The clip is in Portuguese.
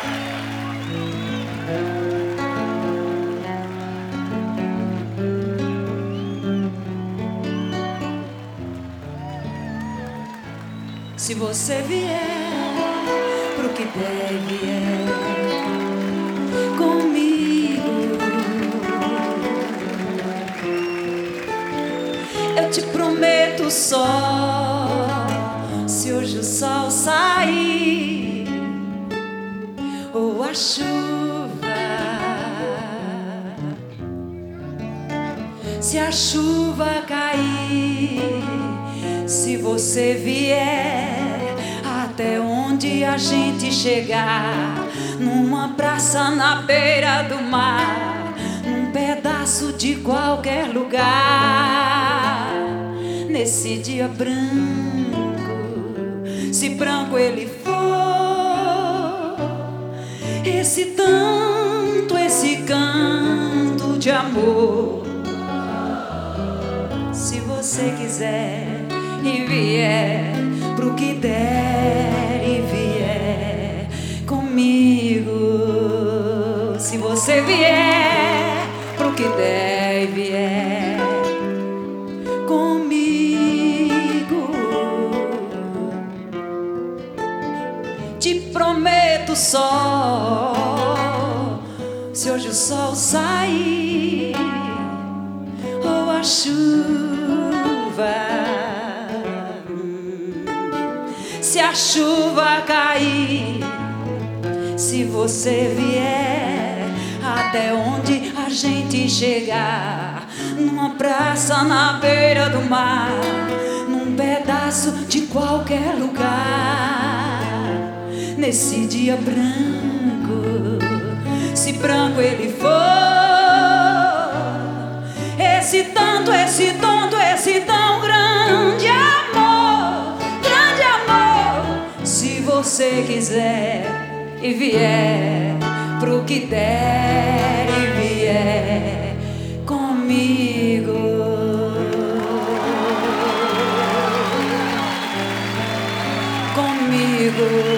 Se você vier pro que deve comigo, eu te prometo só. Se hoje o sol sair ou a chuva, se a chuva cair, se você vier até onde a gente chegar, numa praça na beira do mar, num pedaço de qualquer lugar, nesse dia branco, se branco ele for, esse canto de amor, se você quiser e vier pro que der e vier comigo, se você vier pro que der e vier comigo, te prometo só. Se hoje o sol sair ou a chuva, se a chuva cair, se você vier até onde a gente chegar, numa praça na beira do mar, num pedaço de qualquer lugar, nesse dia branco, se branco ele for, esse tanto, esse tonto, esse tão grande amor, se você quiser e vier pro que der e vier comigo, comigo.